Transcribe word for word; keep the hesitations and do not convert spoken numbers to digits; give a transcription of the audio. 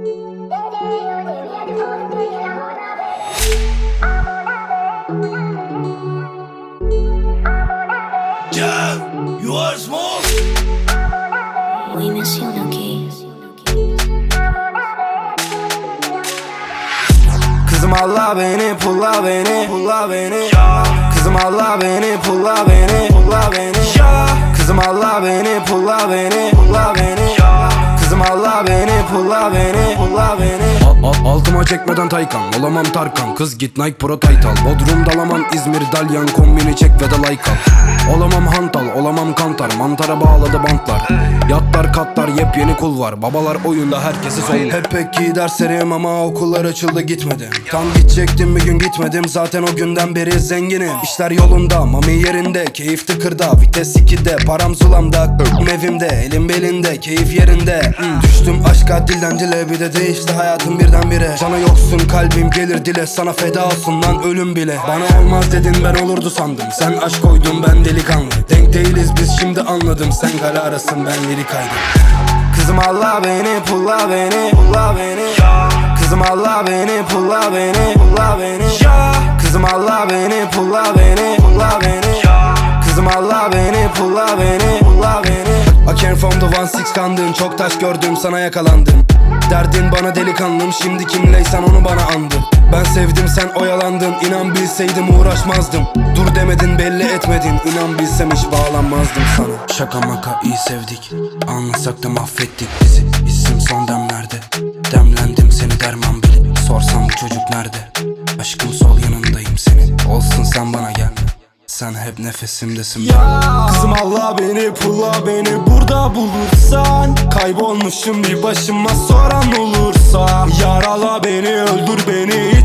Yeah, you are small. Hoy menciono aquí. Kızım Allah beni, pulla beni, pulla beni. Kızım Allah beni, pulla beni, pulla beni. Kızım Allah beni, pulla beni, pulla beni. Kızım Allah beni, pulla beni, pulla beni. A- Altıma çekmeden Taycan, olamam Tarkan. Kız git Nike Pro Tight al. Bodrum dalaman İzmir Dalyan, kombini çek ve de like al. Olamam hantal, olamam kantar. Mantara bağladı bantlar. Yatlar katlar, yepyeni kul var. Babalar oyunda, herkesi sol. Hep pek iyi derslerim ama okullar açıldı gitmedim. Tam gidecektim bir gün gitmedim. Zaten o günden beri zenginim. İşler yolunda, mami yerinde. Keyif tıkırda, vites ikide. Param sulamda, evimde. Elim belinde, keyif yerinde. hmm. Düştüm aşka dilden dile, bir de değişti hayatım birdenbire. Sana yoksun kalbim gelir dile. Sana feda olsun lan ölüm bile. Bana olmaz dedin, ben olurdu sandım. Sen aşk koydun, ben delikanlı. Denk değiliz biz, şimdi anladım. Sen galarasın, ben lirikaydım. Kızım Allah beni, pulla beni, pulla beni. Kızım Allah beni, pulla beni, pulla beni. Kızım Allah beni, pulla beni, pulla beni. Kızım Allah beni, pulla beni, pulla beni. I came from the one six kandın. Çok taş gördüm, sana yakalandım. Derdin bana delikanlım, şimdi kimleysen onu bana andır. Ben sevdim, sen oyalandın. İnan bilseydim uğraşmazdım. Dur demedin, belli etmedin. İnan bilsem hiç bağlanmazdım sana. Şaka maka iyi sevdik, anlasak da mahvettik bizi. İsim son demlerde, demlendim seni derman bil. Sorsam bu çocuk nerede? Aşkım sol yanındayım senin. Olsun sen bana gelme, sen hep nefesimdesin. Ya kızım Allah beni, pulla beni burada bulursan. Kaybolmuşum bir başıma, soran olursa. Yarala beni, öldür beni,